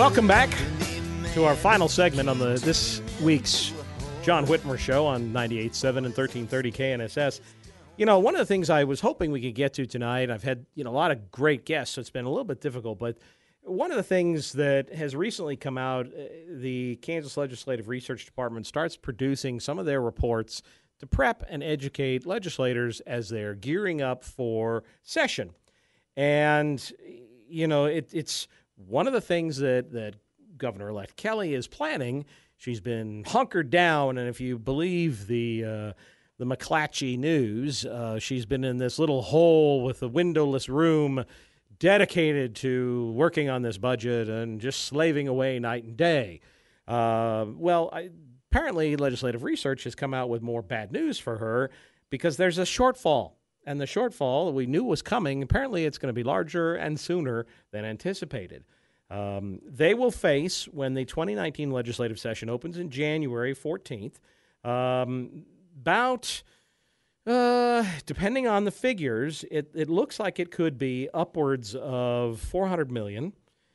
Welcome back to our final segment on this week's John Whitmer Show on 98.7 and 1330 KNSS. You know, one of the things I was hoping we could get to tonight, I've had a lot of great guests, so it's been a little bit difficult, but one of the things that has recently come out, the Kansas Legislative Research Department starts producing some of their reports to prep and educate legislators as they're gearing up for session. And, it's one of the things that Governor-elect Kelly is planning. She's been hunkered down, and if you believe the McClatchy news, she's been in this little hole with a windowless room dedicated to working on this budget and just slaving away night and day. Apparently legislative research has come out with more bad news for her because there's a shortfall. And the shortfall we knew was coming. Apparently it's going to be larger and sooner than anticipated. They will face, when the 2019 legislative session opens in January 14th, depending on the figures, it looks like it could be upwards of $400 million,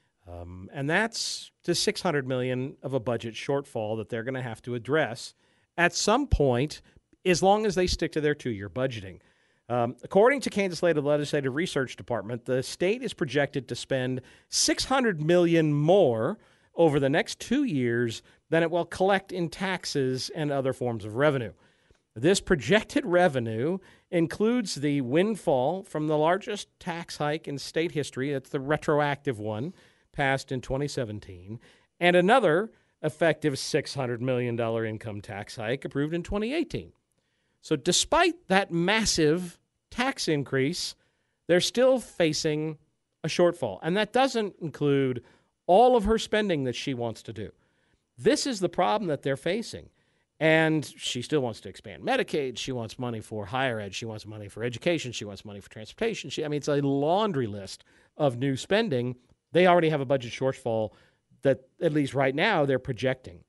and that's to $600 million of a budget shortfall that they're going to have to address at some point, as long as they stick to their two-year budgeting. According to Kansas Legislative Research Department, the state is projected to spend $600 million more over the next 2 years than it will collect in taxes and other forms of revenue. This projected revenue includes the windfall from the largest tax hike in state history, that's the retroactive one, passed in 2017, and another effective $600 million income tax hike approved in 2018. So despite that massive tax increase, they're still facing a shortfall. And that doesn't include all of her spending that she wants to do. This is the problem that they're facing. And she still wants to expand Medicaid. She wants money for higher ed. She wants money for education. She wants money for transportation. It's a laundry list of new spending. They already have a budget shortfall that, at least right now, they're projecting.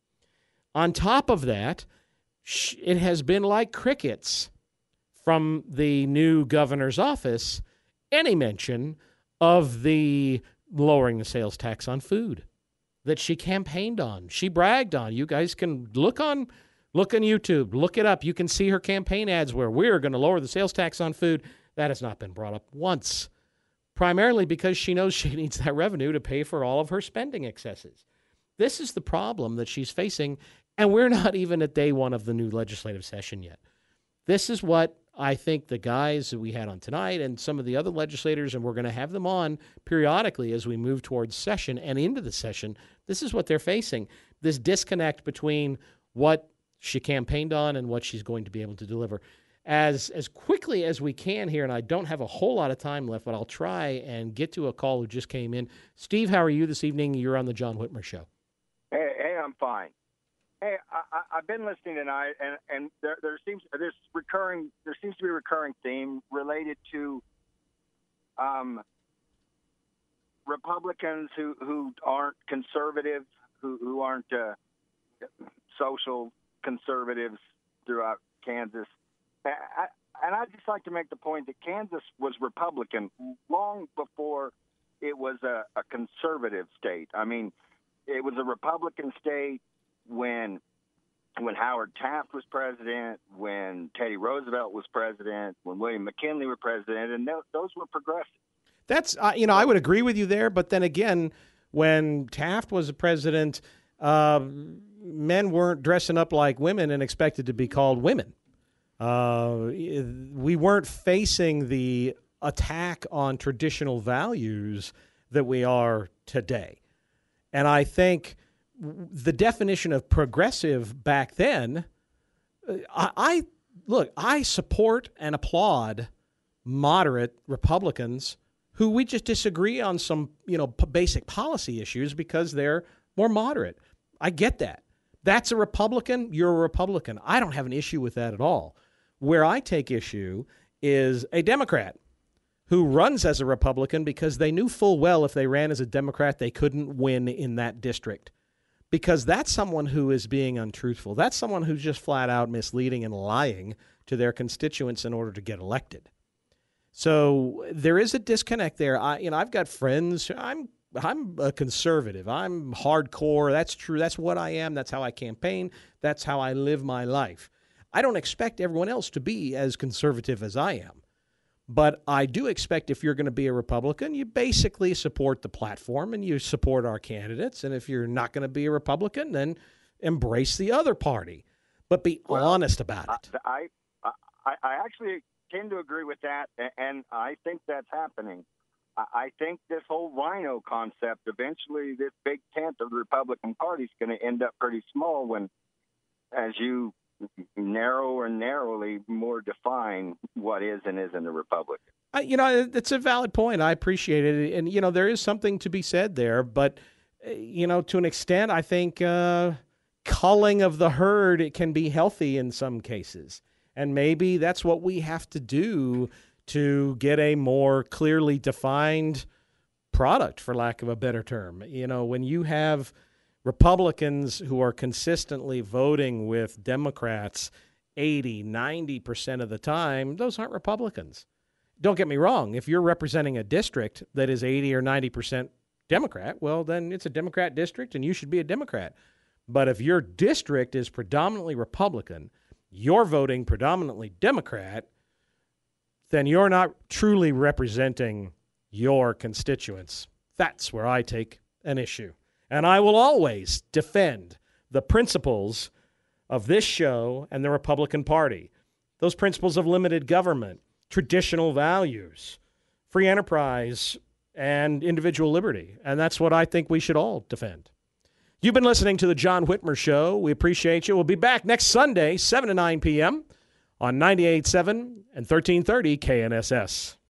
On top of that, it has been like crickets from the new governor's office, any mention of the lowering the sales tax on food that she campaigned on. She bragged on. You guys can look on YouTube, look it up. You can see her campaign ads where we're going to lower the sales tax on food. That has not been brought up once, primarily because she knows she needs that revenue to pay for all of her spending excesses. This is the problem that she's facing, and we're not even at day one of the new legislative session yet. This is what I think the guys that we had on tonight and some of the other legislators, and we're going to have them on periodically as we move towards session and into the session, this is what they're facing, this disconnect between what she campaigned on and what she's going to be able to deliver. As quickly as we can here, and I don't have a whole lot of time left, but I'll try and get to a call who just came in. Steve, how are you this evening? You're on the John Whitmer Show. Hey, I'm fine. Hey, I've been listening tonight, and there seems to be a recurring theme related to Republicans who aren't conservative, who aren't social conservatives throughout Kansas. And I'd just like to make the point that Kansas was Republican long before it was a conservative state. I mean, it was a Republican state when Howard Taft was president, when Teddy Roosevelt was president, when William McKinley were president, and those were progressive. That's, I would agree with you there, but then again, when Taft was a president, men weren't dressing up like women and expected to be called women. We weren't facing the attack on traditional values that we are today. And I think the definition of progressive back then, I support and applaud moderate Republicans who we just disagree on some, basic policy issues because they're more moderate. I get that. That's a Republican. You're a Republican. I don't have an issue with that at all. Where I take issue is a Democrat who runs as a Republican because they knew full well if they ran as a Democrat, they couldn't win in that district. Because that's someone who is being untruthful. That's someone who's just flat out misleading and lying to their constituents in order to get elected. So there is a disconnect there. I've got friends. I'm a conservative. I'm hardcore. That's true. That's what I am. That's how I campaign. That's how I live my life. I don't expect everyone else to be as conservative as I am. But I do expect if you're going to be a Republican, you basically support the platform and you support our candidates. And if you're not going to be a Republican, then embrace the other party. But be honest about it. I actually tend to agree with that, and I think that's happening. I think this whole rhino concept, eventually this big tent of the Republican Party is going to end up pretty small when, as you narrowly more define what is and isn't a Republican. It's a valid point. I appreciate it. And, there is something to be said there. But, to an extent, I think culling of the herd, it can be healthy in some cases. And maybe that's what we have to do to get a more clearly defined product, for lack of a better term. When you have Republicans who are consistently voting with Democrats 80, 90% of the time, those aren't Republicans. Don't get me wrong. If you're representing a district that is 80 or 90% Democrat, well, then it's a Democrat district and you should be a Democrat. But if your district is predominantly Republican, you're voting predominantly Democrat, then you're not truly representing your constituents. That's where I take an issue. And I will always defend the principles of this show and the Republican Party. Those principles of limited government, traditional values, free enterprise, and individual liberty. And that's what I think we should all defend. You've been listening to The John Whitmer Show. We appreciate you. We'll be back next Sunday, 7 to 9 p.m. on 98.7 and 1330 KNSS.